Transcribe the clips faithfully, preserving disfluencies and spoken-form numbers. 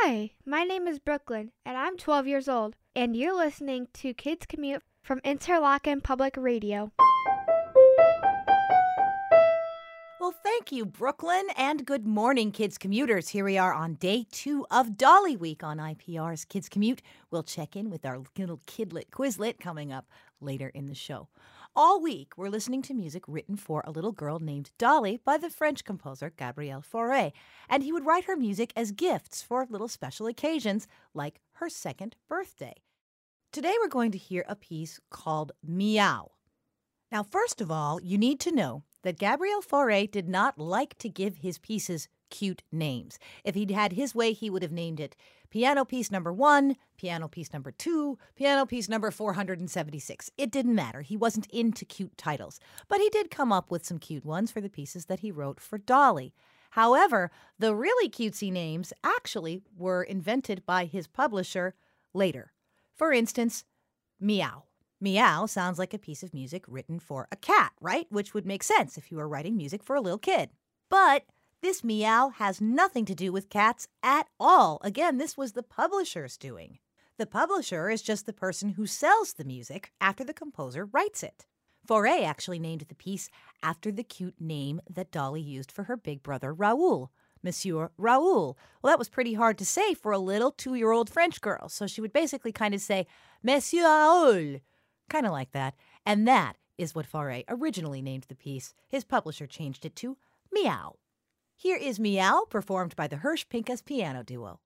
Hi, my name is Brooklyn, and I'm twelve years old, and you're listening to Kids Commute from Interlochen Public Radio. Well, thank you, Brooklyn, and good morning, Kids Commuters. Here we are on day two of Dolly Week on I P R's Kids Commute. We'll check in with our little Kidlet Quizlet coming up later in the show. All week, we're listening to music written for a little girl named Dolly by the French composer Gabriel Fauré, and he would write her music as gifts for little special occasions like her second birthday. Today, we're going to hear a piece called Meow. Now, first of all, you need to know that Gabriel Fauré did not like to give his pieces cute names. If he'd had his way, he would have named it Piano Piece Number One, Piano Piece Number Two, Piano Piece Number four hundred seventy-six. It didn't matter. He wasn't into cute titles. But he did come up with some cute ones for the pieces that he wrote for Dolly. However, the really cutesy names actually were invented by his publisher later. For instance, Meow. Meow sounds like a piece of music written for a cat, right? Which would make sense if you were writing music for a little kid. But this meow has nothing to do with cats at all. Again, this was the publisher's doing. The publisher is just the person who sells the music after the composer writes it. Fauré actually named the piece after the cute name that Dolly used for her big brother Raoul, Monsieur Raoul. Well, that was pretty hard to say for a little two-year-old French girl, so she would basically kind of say, Monsieur Raoul. Kind of like that. And that is what Fauré originally named the piece. His publisher changed it to Meow. Here is Meow, performed by the Hirsch Pincus Piano Duo.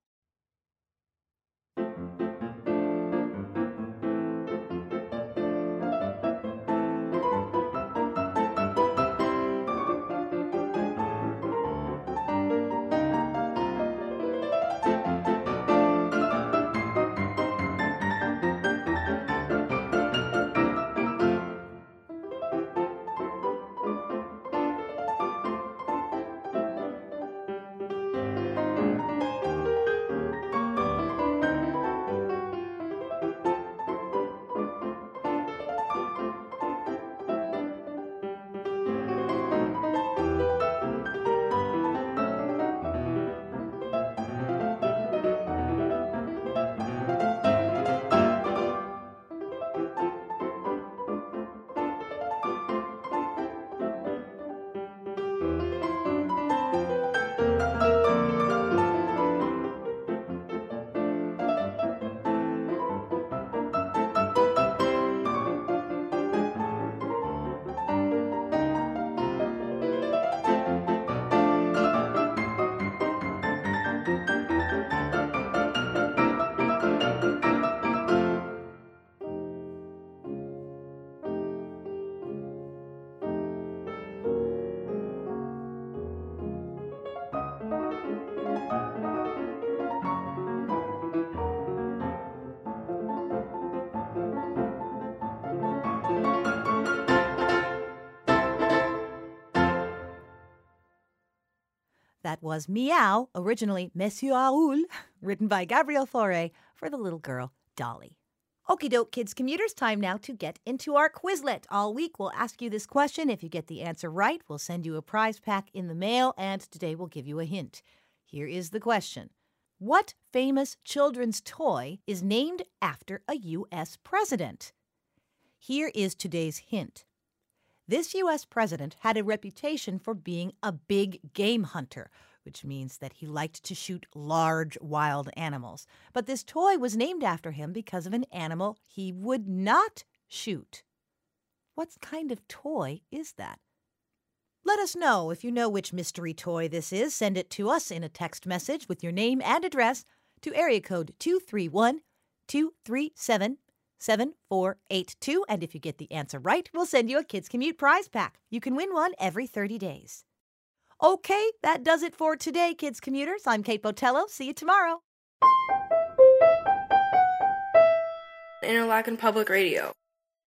That was Meow, originally Monsieur Raoul, written by Gabriel Fauré for the little girl Dolly. Okie doke, Kids Commuters, time now to get into our Quizlet. All week we'll ask you this question. If you get the answer right, we'll send you a prize pack in the mail, and today we'll give you a hint. Here is the question. What famous children's toy is named after a U S president? Here is today's hint. This U S president had a reputation for being a big game hunter, which means that he liked to shoot large wild animals. But this toy was named after him because of an animal he would not shoot. What kind of toy is that? Let us know if you know which mystery toy this is. Send it to us in a text message with your name and address to area code two three one, two three seven, seven four eight two, and if you get the answer right, we'll send you a Kids Commute prize pack. You can win one every thirty days. Okay, that does it for today, Kids Commuters. I'm Kate Botello. See you tomorrow. Interlochen Public Radio.